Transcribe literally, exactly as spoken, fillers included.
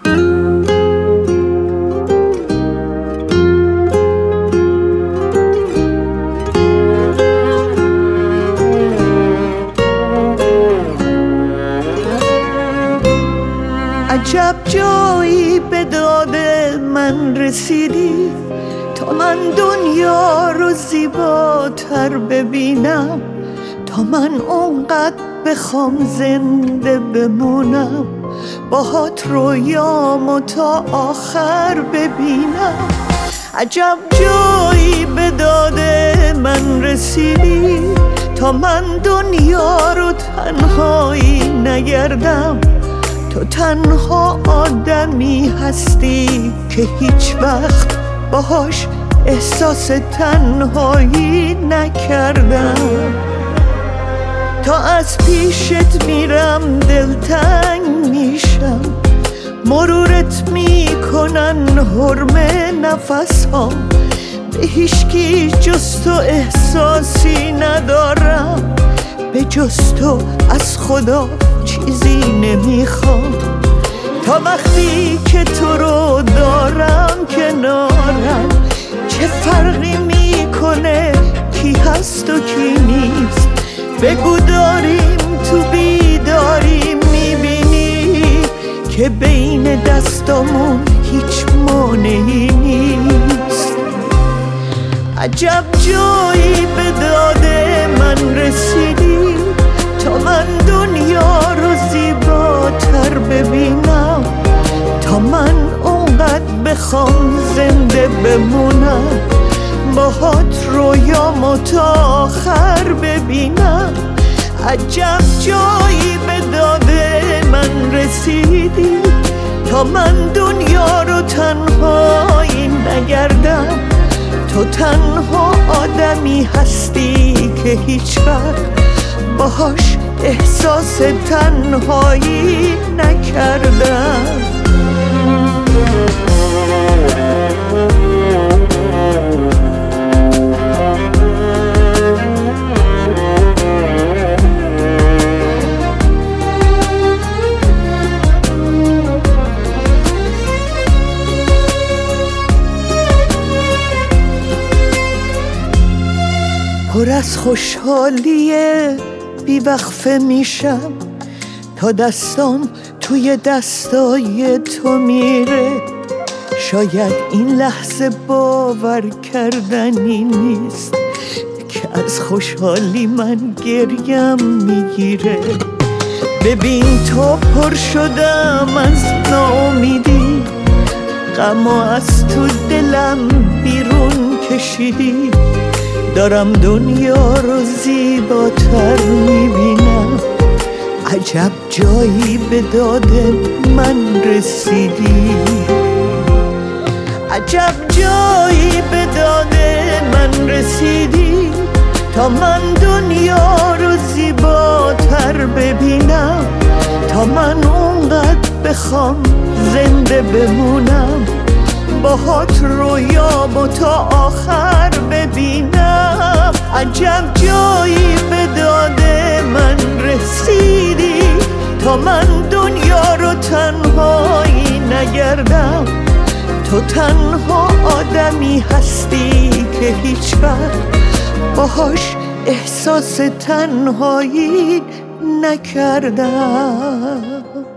عجب جایی به داد من رسیدی تا من دنیا رو زیباتر ببینم، تا من اونقدر بخوام زنده بمونم، باهات رویامو تا آخر ببینم. عجب جایی به داد من رسیدی تا من دنیا رو تنهایی نگردم، تو تنها آدمی هستی که هیچ وقت باهاش احساس تنهایی نکردم. تا از پیشت میرم دلتنگ میشم، مرورت میکنن حرم نفس ها، به هیچکی جز تو احساسی ندارم، به جز تو از خدا چیزی نمیخوام. تا وقتی که تو رو دارم کنارم، چه فرقی میکنه کی هست و کی نیست؟ بگو داریم تو بیداری میبینی که بین دستامون هیچ مانعی نیست. عجب جایی به داد من رسیدی تا من دنیا رو زیباتر ببینم، تا من اونقدر بخوام زنده بمونم، باهات رویامو تا آخر ببینم. عجب جایی به داد من رسیدی تا من دنیا رو تنهایی نگردم، تو تنها آدمی هستی که هیچ وقت باهاش احساس تنهایی نکردم. پر از خوشحالیه بیوقفه میشم تا دستام توی دستای تو میره. شاید این لحظه باور کردنی نیست که از خوشحالی من گریم میگیره. ببین تو پر شدم از ناامیدی، غم از تو دلم بیرون کشیدی، دارم دنیا رو زیباتر میبینم. عجب جایی به داد من رسیدی، عجب جایی به داد من رسیدی تا من دنیا رو زیباتر ببینم، تا من اونقدر بخوام زنده بمونم، باهات رویامو تا آخر ببینم. عجب جایی به داد من رسیدی تا من دنیا رو تنهایی نگردم، تو تنها آدمی هستی که هیچ وقت باهاش احساس تنهایی نکردم.